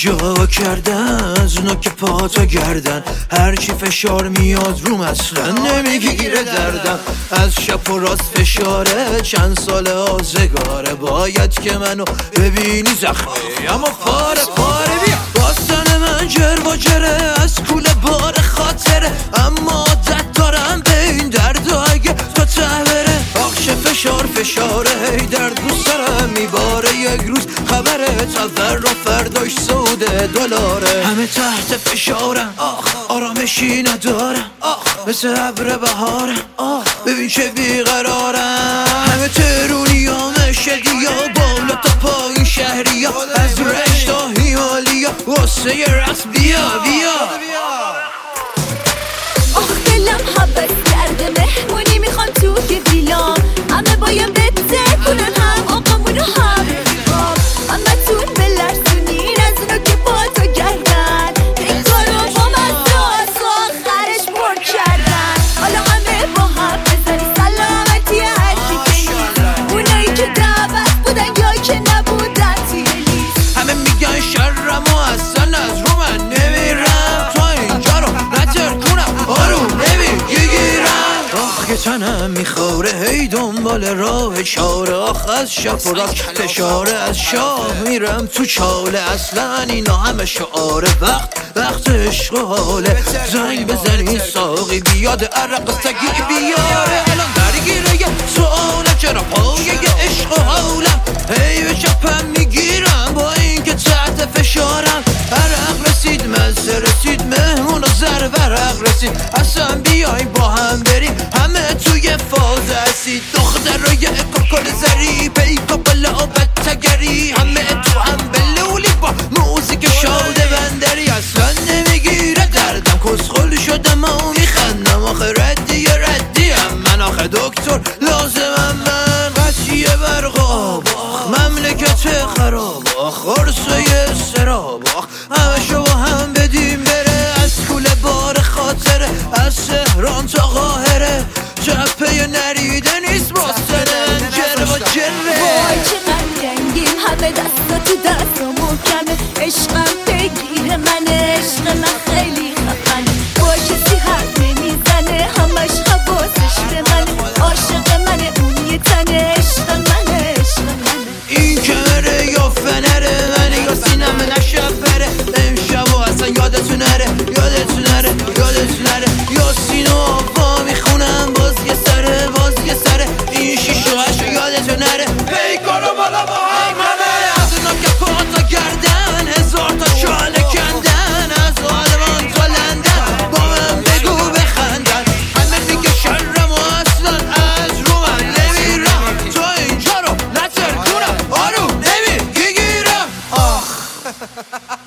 جا کردن از اونا که پاتا گردن، هرچی فشار میاد روم اصلا نمیگیره دردم. از شب و راست فشاره، چند سال آزگاره، باید که منو ببینی زخمی اما پاره پاره. بیا باستان من جر و جره، از کوله بار خاطره، اما عادت دارم به این درد و اگه تا ته بره. آخش فشار فشاره، هی درد رو سرم میباره، یک روز خبره تفر و فرداش سوده دلاره. همه تحت فشارم، آرامشی ندارم، مثل ابر بهارم، ببین چه بیقرارم. همه ترونی ها مشدی ها، بالا تا پایین شهری ها، از رشت تا هیمالیا، واسه یه رقص بیا بیا. آخ دلم حبت کرده، مهمونی میخوام توی ویلام، همه بایم بده کنن هم آقامونو هم همه تون بلرزونین از اونا که با تو گردن، این کارو با من داست و آخرش پر کردن. حالا همه با هم بزنی سلامتی هرکی که نیست، اونایی که دعوت بودن یا که نبودن توی لیست. همه میگن شرم و اصلا از رو من نمیرم، تا اینجا رو نتر کنم آروم نمیگیرم. آخ که تنم میخوره، هی دنبال راه چاره، آخ از شب و راست فشاره، از شاه میرم تو چاله. اصلا اینا همه شعاره، وقت عشق و حاله. زنگ بزنی ساقی بیاد عرق سگی بیاره. الان درگیره یه سواله، چرا پایه عشق و حالم، هی به چپم میگیرم با اینکه تحت فشارم. عرق رسید مزه رسید، مهمون و زر ورق رسید، اصلا بیای با هم بریم همه توی فاز اسید. دختر رو یه کل زری، پیکا بلا بتگری، همه تو هم بلولی با موزیک شاده بندری. اصلا نمیگیره دردم، کسخل شدم و میخندم، آخه ردی من، آخه دکتر لازمم من. قصیه برق آب، مملکت خراب، خرسه سراب، همه شو با هم بدیم بره. از کوله بار خاطره، از سهران تا قاهره، جبهه نریده نیست باستن جره و جره. وای چقدر رنگیم، همه دستا تو دست و محکمه، عشقم بگیره من، عشق من خیلی خفنه، با کسی حرف نمیزنه، همش حواسش به منه، عاشق منه اون یه تنه، عشق منه عشق منه. این کمره یا فنره، من یا سینم نشب بره، امشب و اصلا یادتون نره یادتون نره یادتون نره. یا سینو آفا میخونم باز یه سره باز یه سره، این شیش و هشت یادتون نره، پیکارو بالا با هم همه. از اونا که پاتا گردن، هزار تا چاله کندن، از آلمان تا لندن با من بگو بخندن. همه میگه شرم و اصلا از رو من نمیرم، تا اینجا رو نتر کنم آروم نمیگیرم. آخ